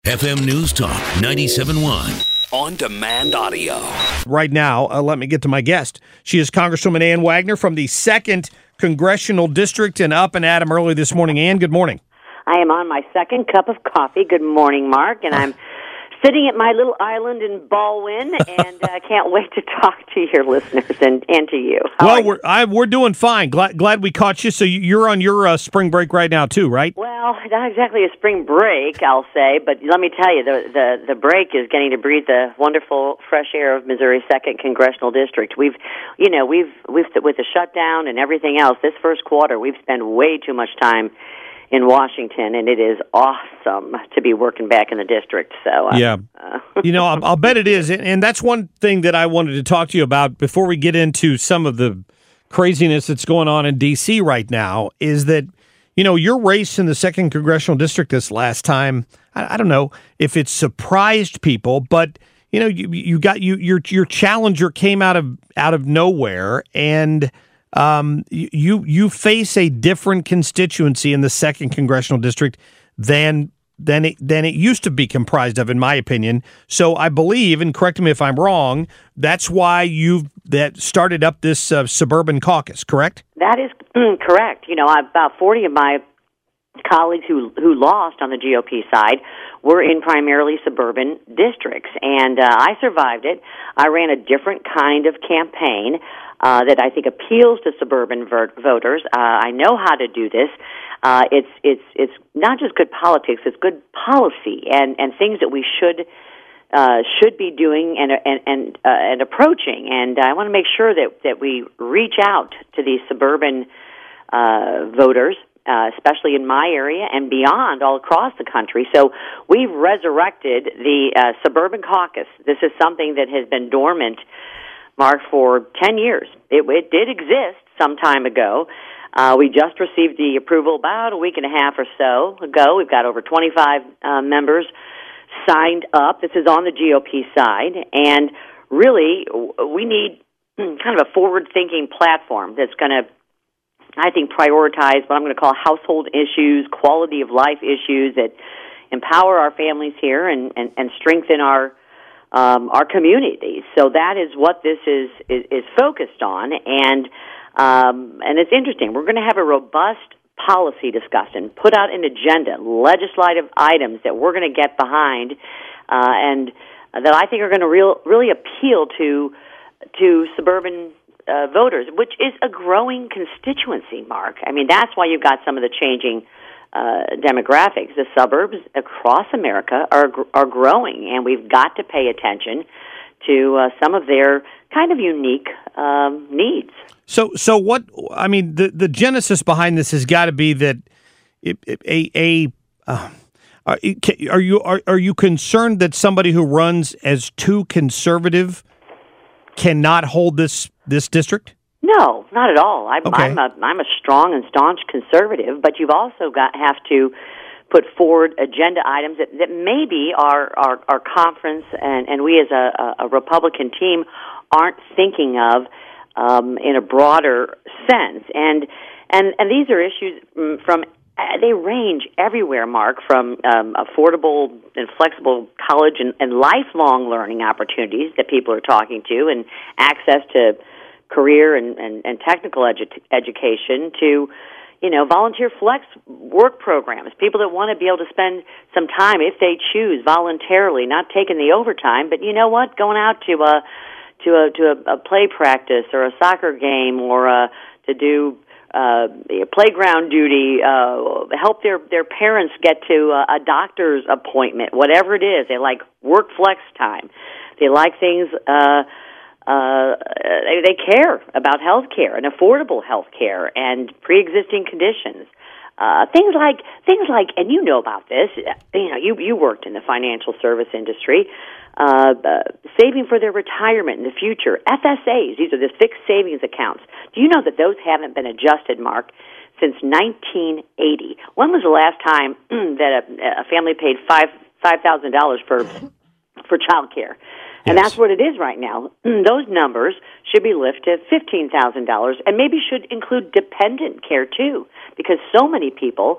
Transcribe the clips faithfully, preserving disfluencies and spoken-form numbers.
F M News Talk ninety-seven point one. On demand audio. Right now, uh, let me get to my guest. She is Congresswoman Ann Wagner from the second Congressional District, and up and at him early this morning. Ann, good morning. I am on my second cup of coffee. Good morning, Mark, and I'm sitting at my little island in Baldwin, and I uh, can't wait to talk to your listeners and, and to you. How well, we're I, we're doing fine. Glad glad we caught you. So you're on your uh, spring break right now, too, right? Well, not exactly a spring break, I'll say, but let me tell you, the the, the break is getting to breathe the wonderful fresh air of Missouri's second Congressional District. We've, you know, we've we've with the shutdown and everything else, this first quarter, we've spent way too much time in Washington, and it is awesome to be working back in the district. So uh, yeah, uh, you know, I'll, I'll bet it is, and that's one thing that I wanted to talk to you about before we get into some of the craziness that's going on in D C right now. Is that, you know, your race in the second Congressional District this last time, I, I don't know if it surprised people, but you know, you you got you your your challenger came out of out of nowhere, and Um, you you face a different constituency in the second Congressional District than than it, than it used to be comprised of, in my opinion. So I believe, and correct me if I'm wrong, that's why you've that started up this uh, suburban caucus, correct? That is mm, correct. You know, about forty of my colleagues who who lost on the G O P side were in primarily suburban districts, and uh, I survived it. I ran a different kind of campaign uh, that I think appeals to suburban ver- voters. Uh, I know how to do this. Uh, it's it's it's not just good politics; it's good policy and, and things that we should uh, should be doing and and and, uh, and approaching. And I want to make sure that that we reach out to these suburban uh, voters. Uh, especially in my area and beyond, all across the country. So we've resurrected the uh, Suburban Caucus. This is something that has been dormant, Mark, for ten years. It, it did exist some time ago. Uh, we just received the approval about a week and a half or so ago. We've got over twenty-five uh, members signed up. This is on the G O P side. And really, we need kind of a forward-thinking platform that's going to, I think, prioritize what I'm going to call household issues, quality of life issues that empower our families here and, and, and strengthen our um, our communities. So that is what this is is, is focused on, and um, and it's interesting. We're going to have a robust policy discussion, put out an agenda, legislative items that we're going to get behind, uh, and that I think are going to real, really appeal to to suburban Uh, voters, which is a growing constituency, Mark. I mean, that's why you've got some of the changing uh, demographics. The suburbs across America are are growing, and we've got to pay attention to uh, some of their kind of unique um, needs. So, so what? I mean, the the genesis behind this has got to be that it, it, a a. Uh, are you are are you concerned that somebody who runs as too conservative cannot hold this this district? No, not at all. I'm, okay. I'm a I'm a strong and staunch conservative, but you've also got have to put forward agenda items that, that maybe our, our our conference and, and we as a, a Republican team aren't thinking of um, in a broader sense. And and and these are issues from they range everywhere, Mark, from um, affordable and flexible college and, and lifelong learning opportunities that people are talking to, and access to career and, and, and technical edu- education, to, you know, volunteer flex work programs, people that want to be able to spend some time, if they choose, voluntarily, not taking the overtime, but you know what, going out to a to a to a, a play practice or a soccer game or a, to do Uh, playground duty, uh, help their, their parents get to a, a doctor's appointment, whatever it is. They like work flex time. They like things, uh, uh, they, they care about health care and affordable health care and pre-existing conditions. Uh, things like, things like, and you know about this, you know, you, you worked in the financial service industry, uh, uh, saving for their retirement in the future. F S As, these are the fixed savings accounts. Do you know that those haven't been adjusted, Mark, since nineteen eighty? When was the last time that a, a family paid five five thousand dollars for for child care? And yes. That's what it is right now. Those numbers should be lifted to fifteen thousand dollars, and maybe should include dependent care too, because so many people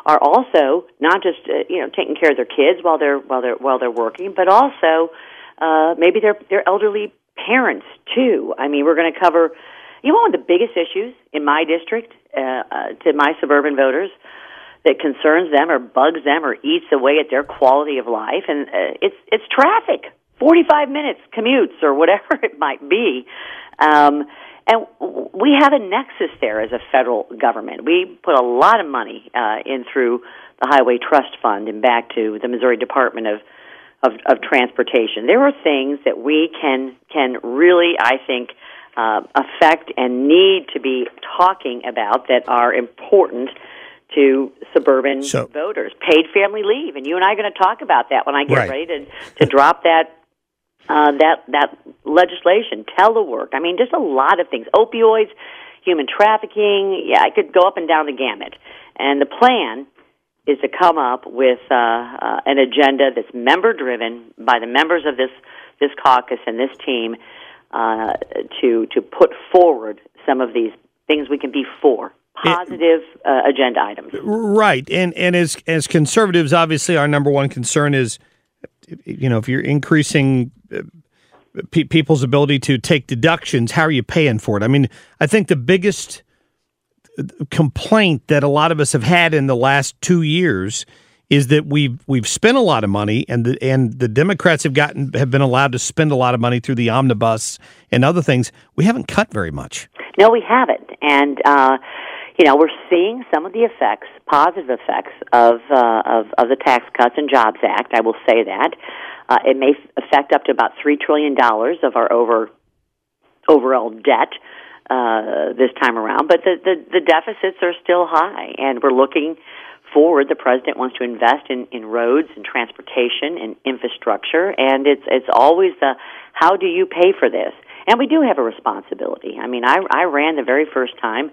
are also not just uh, you know taking care of their kids while they're while they're while they're working, but also uh, maybe their their elderly parents too. I mean, we're going to cover you know one of the biggest issues in my district uh, uh, to my suburban voters that concerns them or bugs them or eats away at their quality of life, and uh, it's it's traffic, forty-five minutes commutes or whatever it might be. Um, And we have a nexus there as a federal government. We put a lot of money uh, in through the Highway Trust Fund and back to the Missouri Department of, of, of Transportation. There are things that we can can really, I think, uh, affect and need to be talking about that are important to suburban so, voters. Paid family leave, and you and I are going to talk about that when I get right. ready to, to drop that Uh, that that legislation, telework. I mean, just a lot of things. Opioids, human trafficking. Yeah, I could go up and down the gamut. And the plan is to come up with uh, uh, an agenda that's member-driven by the members of this this caucus and this team uh, to to put forward some of these things we can be for. Positive uh, agenda items. Right. And and as as conservatives, obviously, our number one concern is, you know, if you're increasing pe- people's ability to take deductions, how are you paying for it? I mean, I think the biggest complaint that a lot of us have had in the last two years is that we've we've spent a lot of money, and the and the Democrats have gotten have been allowed to spend a lot of money through the omnibus and other things. We haven't cut very much. No, we haven't, and uh, you know we're seeing some of the effects, positive effects of uh, of, of the Tax Cuts and Jobs Act. I will say that uh, it may affect up to about three trillion dollars of our over overall debt uh, this time around, but the, the the deficits are still high, and we're looking forward. The president wants to invest in, in roads and transportation and infrastructure, and it's it's always the how do you pay for this? And we do have a responsibility. I mean, I I ran the very first time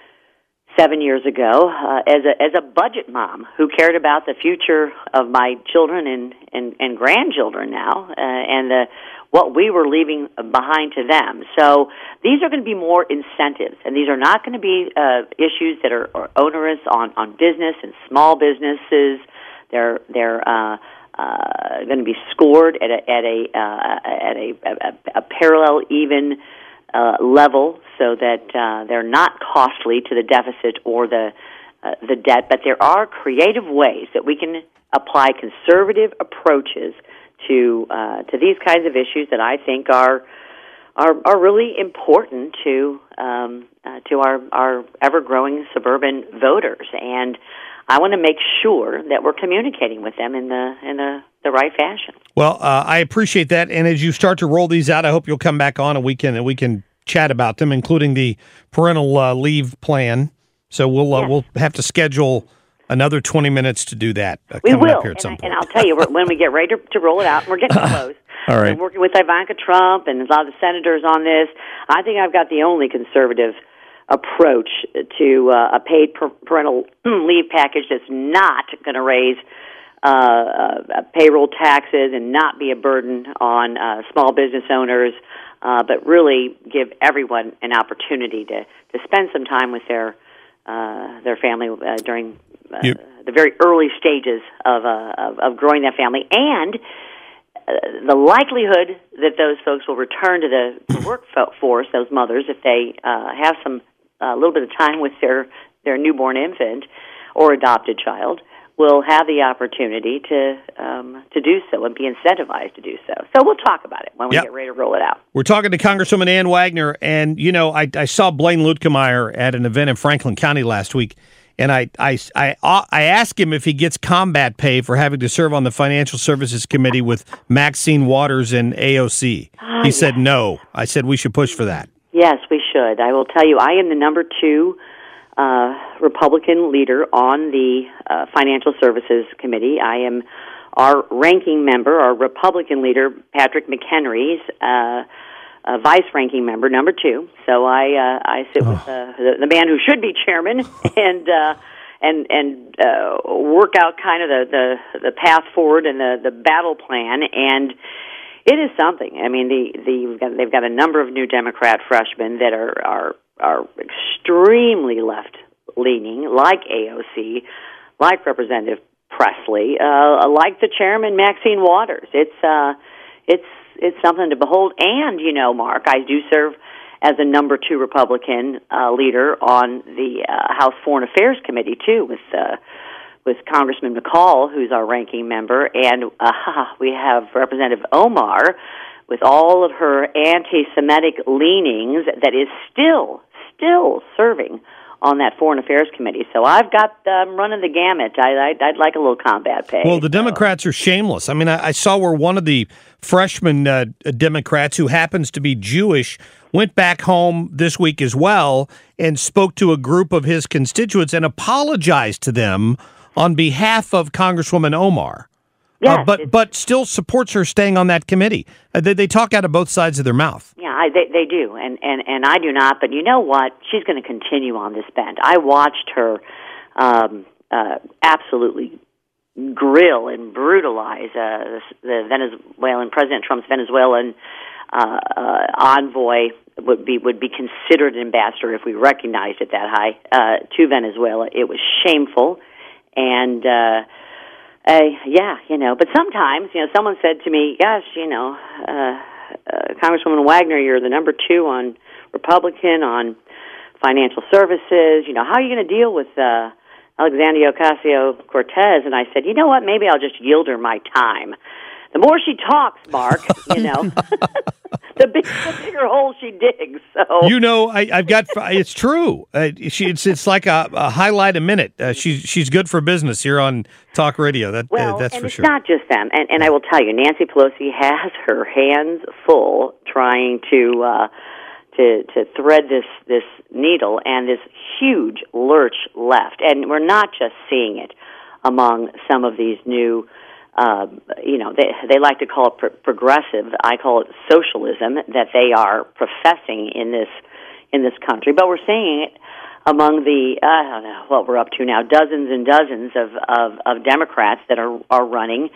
seven years ago uh, as a as a budget mom who cared about the future of my children and and, and grandchildren now, uh, and the what we were leaving behind to them. So these are going to be more incentives, and these are not going to be uh, issues that are, are onerous on, on business and small businesses. They're they're uh, uh, going to be scored at a at a uh, at a, a, a parallel even uh, level, so that uh, they're not costly to the deficit or the uh, the debt. But there are creative ways that we can apply conservative approaches to uh, to these kinds of issues that I think are are, are really important to um, uh, to our, our ever growing suburban voters, and I want to make sure that we're communicating with them in the in the, the right fashion. Well, uh, I appreciate that, and as you start to roll these out, I hope you'll come back on and we can and we can chat about them, including the parental uh, leave plan. So we'll uh, yes. we'll have to schedule another twenty minutes to do that. Uh, we coming will, up here at and, some I, point. and I'll tell you when we get ready to, to roll it out, and we're getting close. All right. I'm working with Ivanka Trump and a lot of the senators on this. I think I've got the only conservative approach to uh, a paid parental leave package that's not going to raise uh, uh, payroll taxes and not be a burden on uh, small business owners, uh, but really give everyone an opportunity to, to spend some time with their uh, their family uh, during uh, yep. the very early stages of, uh, of of growing that family, and uh, the likelihood that those folks will return to the workforce, those mothers, if they uh, have some a little bit of time with their, their newborn infant or adopted child, will have the opportunity to um, to do so and be incentivized to do so. So we'll talk about it when we yep. get ready to roll it out. We're talking to Congresswoman Ann Wagner, and, you know, I, I saw Blaine Luetkemeyer at an event in Franklin County last week, and I, I, I, I asked him if he gets combat pay for having to serve on the Financial Services Committee with Maxine Waters and A O C. Oh, he yes. said no. I said we should push for that. Yes, we should. I will tell you, I am the number two uh, Republican leader on the uh, Financial Services Committee. I am our ranking member, our Republican leader, Patrick McHenry's uh, uh, vice-ranking member, number two. So I uh, I sit oh. with uh, the, the man who should be chairman and uh, and and uh, work out kind of the, the, the path forward and the, the battle plan. And it is something. I mean, the, the we've got, they've got a number of new Democrat freshmen that are are, are extremely left-leaning, like A O C, like Representative Presley, uh, like the chairman, Maxine Waters. It's uh, it's it's something to behold. And, you know, Mark, I do serve as a number two Republican uh, leader on the uh, House Foreign Affairs Committee, too, with uh, with Congressman McCall, who's our ranking member, and uh, we have Representative Omar, with all of her anti-Semitic leanings, that is still, still serving on that Foreign Affairs Committee. So I've got um, running the gamut. I, I'd, I'd like a little combat pay. Well, the Democrats are shameless. I mean, I, I saw where one of the freshman uh, Democrats, who happens to be Jewish, went back home this week as well and spoke to a group of his constituents and apologized to them on behalf of Congresswoman Omar. Yes, uh, but but still supports her staying on that committee. Uh, they, they talk out of both sides of their mouth. Yeah, I, they they do, and, and, and I do not. But you know what? She's going to continue on this bend. I watched her um, uh, absolutely grill and brutalize uh, the Venezuelan President Trump's Venezuelan uh, uh, envoy. Would be would be considered an ambassador if we recognized it that high uh, to Venezuela. It was shameful, and. Uh, Uh, yeah, you know, but sometimes, you know, someone said to me, gosh, you know, uh, uh, Congresswoman Wagner, you're the number two on Republican on financial services. You know, how are you going to deal with uh, Alexandria Ocasio-Cortez? And I said, you know what, maybe I'll just yield her my time. The more she talks, Mark, you know, the, big, the bigger hole she digs. So you know, I, I've got. It's true. Uh, she, it's it's like a, a highlight a minute. Uh, she's she's good for business here on Talk Radio. That well, uh, that's and for it's sure. Not just them. And and I will tell you, Nancy Pelosi has her hands full trying to uh, to to thread this this needle and this huge lurch left. And we're not just seeing it among some of these new. Uh, you know, they they like to call it pro- progressive. I call it socialism that they are professing in this in this country. But we're seeing it among the uh, I don't know what we're up to now, dozens and dozens of of, of Democrats that are are running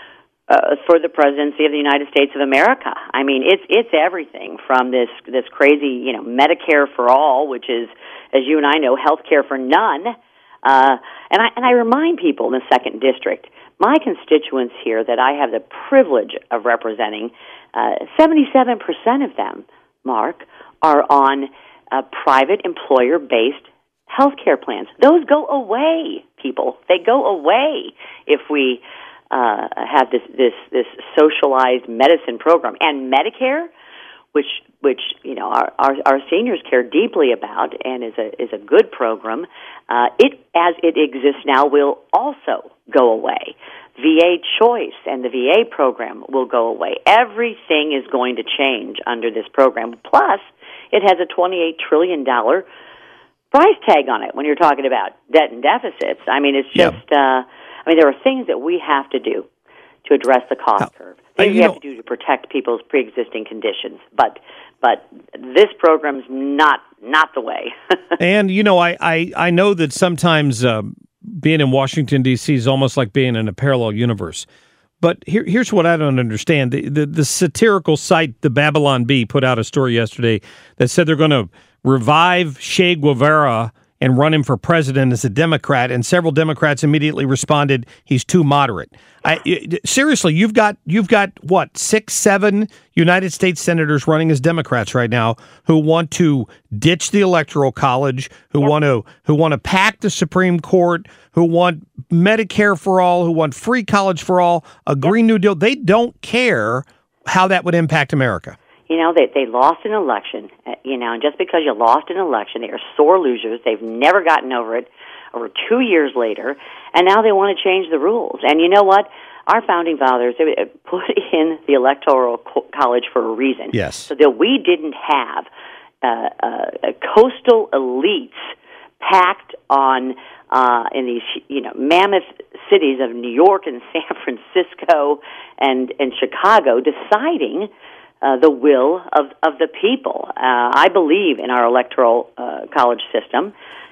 uh, for the presidency of the United States of America. I mean, it's it's everything from this this crazy you know Medicare for all, which is, as you and I know, health care for none. Uh, and I and I remind people in the second district. My constituents here that I have the privilege of representing, uh, seventy-seven percent of them, Mark, are on uh, private employer-based health care plans. Those go away, people. They go away if we uh, have this, this, this socialized medicine program. And Medicare, which which you know our, our, our seniors care deeply about and is a is a good program, uh, it as it exists now will also go away. V A Choice and the V A program will go away. Everything is going to change under this program. Plus, it has a twenty-eight trillion dollars price tag on it when you're talking about debt and deficits. I mean, it's just, yeah. uh, I mean, there are things that we have to do to address the cost How, curve. Things uh, we have know, to do to protect people's pre-existing conditions. But but this program's not not the way. And, you know, I, I, I know that sometimes uh, being in Washington, D C is almost like being in a parallel universe. But here, here's what I don't understand. The, the, the satirical site, the Babylon Bee, put out a story yesterday that said they're going to revive Che Guevara and run him for president as a Democrat, and several Democrats immediately responded, he's too moderate. I, seriously, you've got you've got what six, seven United States senators running as Democrats right now who want to ditch the Electoral College, who Yep. want to who want to pack the Supreme Court, who want Medicare for all, who want free college for all, a Green New Deal. They don't care how that would impact America. You know, they they lost an election, uh, you know, and just because you lost an election, they are sore losers. They've never gotten over it over two years later, and now they want to change the rules. And you know what? Our founding fathers they put in the Electoral co- College for a reason. Yes. So that we didn't have uh, uh, coastal elites packed on uh, in these, you know, mammoth cities of New York and San Francisco and, and Chicago deciding Uh, the will of, of the people. Uh, I believe in our electoral uh, college system.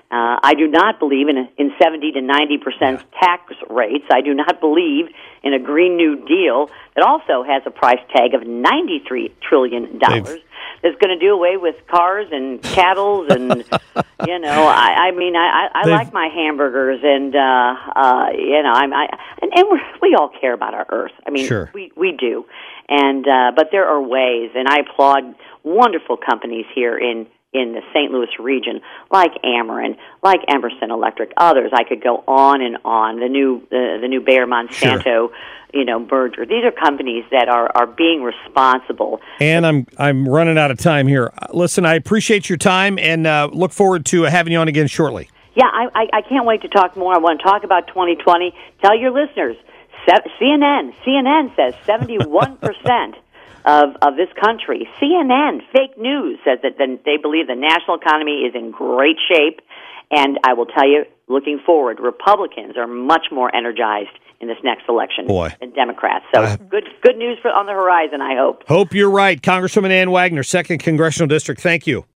Uh, I do not believe in in seventy to ninety percent yeah. tax rates. I do not believe in a Green New Deal that also has a price tag of ninety-three trillion dollars. That's going to do away with cars and cattle and, you know, I, I mean, I, I like my hamburgers and, uh, uh, you know, I'm, I, and, and we're, we all care about our earth. I mean, sure. we, we do. And, uh, but there are ways, and I applaud wonderful companies here in, in the Saint Louis region, like Ameren, like Emerson Electric, others. I could go on and on. The new, the, the new Bayer Monsanto, sure. you know, merger. These are companies that are, are being responsible. And I'm I'm running out of time here. Listen, I appreciate your time and uh, look forward to having you on again shortly. Yeah, I, I, I can't wait to talk more. I want to talk about twenty twenty. Tell your listeners, C N N, C N N says seventy-one percent. Of, of this country. C N N, fake news, says that the, they believe the national economy is in great shape. And I will tell you, looking forward, Republicans are much more energized in this next election Boy. than Democrats. So uh, good good news for, on the horizon, I hope. Hope you're right. Congresswoman Ann Wagner, second Congressional District, thank you.